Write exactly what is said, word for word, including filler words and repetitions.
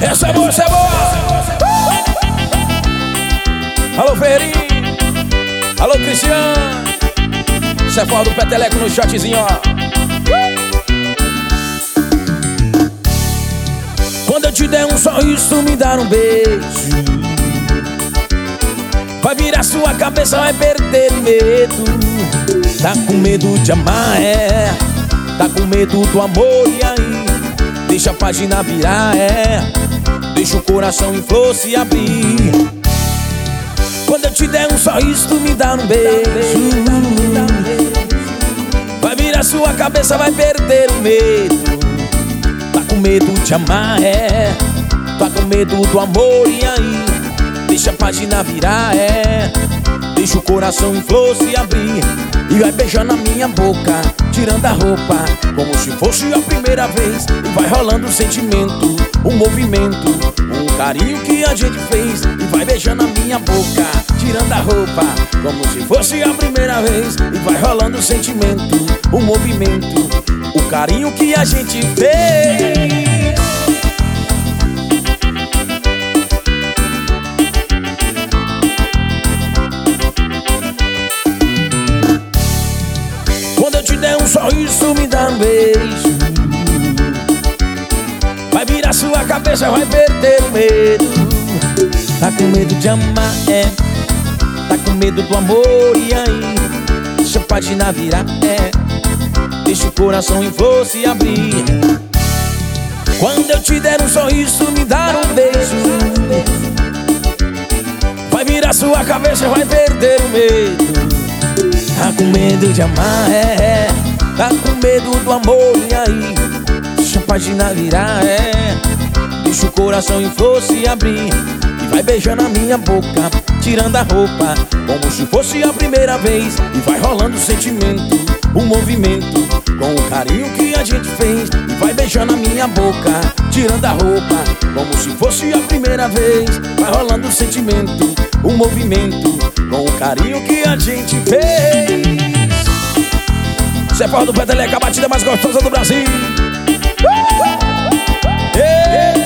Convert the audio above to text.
Essa é boa, essa é boa. Alô, Ferrinho. Alô, Cristiano. Isso é forró do Peteleco no shotzinho, ó. Quando eu te der um sorriso, me dar um beijo, vai virar sua cabeça, vai perder o medo. Tá com medo de amar, é. Tá com medo do amor, e aí? Deixa a página virar, é. Deixa o coração em flor se abrir. Quando eu te der um sorriso, tu me dá um beijo, vai virar sua cabeça, vai perder o medo. Tá com medo de amar, é. Tá com medo do amor, e aí? Deixa a página virar, é. Deixa o coração em flor se abrir. E vai beijando a minha boca, tirando a roupa, como se fosse a primeira vez. E vai rolando o sentimento, o movimento, um carinho que a gente fez. E vai beijando a minha boca, tirando a roupa, como se fosse a primeira vez. E vai rolando o sentimento, o movimento, o carinho que a gente fez. Quando eu te der um sorriso, me dá um beijo, vai virar sua cabeça, vai perder o medo. Tá com medo de amar, é. Tá com medo do amor, e aí? Deixa a página virar, é. Deixa o coração em flor se abrir. Quando eu te der um sorriso, me dar um beijo, vai virar sua cabeça, vai perder o medo. Tá com medo de amar, é. Tá com medo do amor, e aí? Deixa a página virar, é. Deixa o coração em flor se abrir. E vai beijando a minha boca, tirando a roupa, como se fosse a primeira vez. E vai rolando o sentimento, o movimento, com o carinho que a gente fez. E vai beijando a minha boca, tirando a roupa, como se fosse a primeira vez. Vai rolando o sentimento, o movimento, com o carinho que a gente fez. Isso é forró do Peteleco, a batida mais gostosa do Brasil. Uh! Yeah!